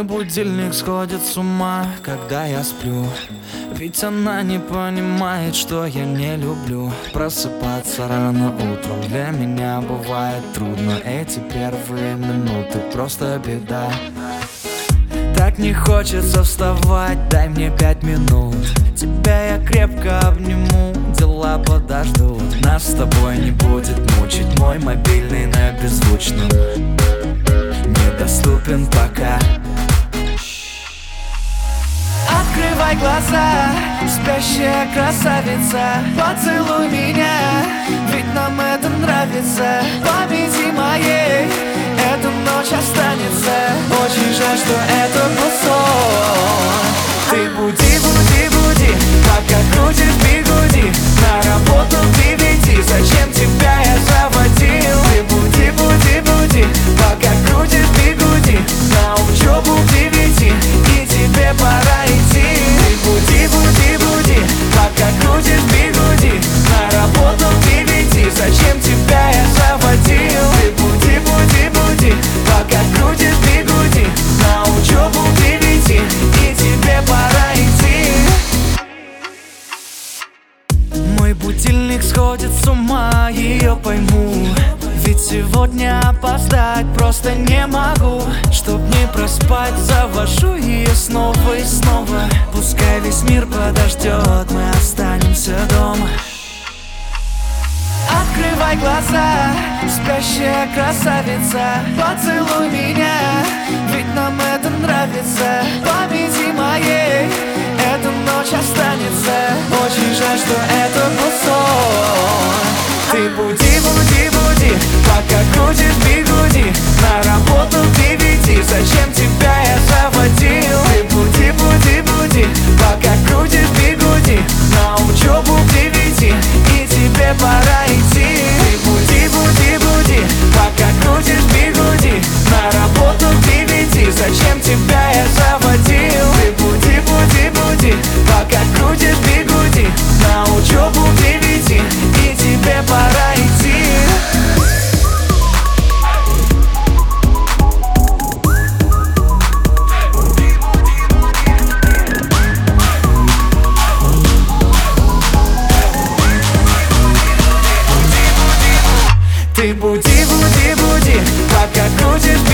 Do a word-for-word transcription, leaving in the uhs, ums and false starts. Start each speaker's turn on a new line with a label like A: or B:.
A: будильник сходит с ума, когда я сплю. Ведь она не понимает, что я не люблю просыпаться рано утром. Для меня бывает трудно, эти первые минуты просто беда. Так не хочется вставать, дай мне пять минут. Тебя я крепко обниму, дела подождут. Нас с тобой не будет мучить мой мобильный на беззвучном, недоступен пока. Открывай глаза, спящая красавица, поцелуй меня, ведь нам это нравится. В памяти моей эта ночь останется. Очень жаль, что это был сон. Ты буди, буди, буди, пока крутишь бигуди. На работу к девяти, зачем тебя я заводил? Ты буди, буди, буди, пока крутишь бигуди. На учебу к девяти, и тебе пора идти. Ты буди, буди, буди, пока крутишь бигуди. На работу к девяти, зачем тебя я заводил? Ты буди, буди, буди, пока крутишь бигуди. На учебу к девяти, и тебе пора идти. Мой будильник сходит с ума, ее пойму. Ведь сегодня опоздать просто не могу. Чтоб не проспать, завожу ее снова и снова. Пускай весь мир подождет, мы останемся дома. Открывай глаза, спящая красавица, поцелуй меня, ведь нам это нравится. В памяти моей эта ночь останется. Очень жаль, что это был сон. Ты буди, буди, буди, пока крутишь бигуди. На работу к девяти, зачем тебя я заводил? Ты буди, буди, буди, пока крутишь бигуди. На учебу к девяти, и тебе пора идти. Ты буди, буди, буди, пока крутишь бигуди. На работу к девяти, зачем тебя я заводил? Ты буди, буди, буди, пока крутишь бигуди. На учебу к девяти, и тебе пора идти. Ты буди, буди, буди, пока крутишь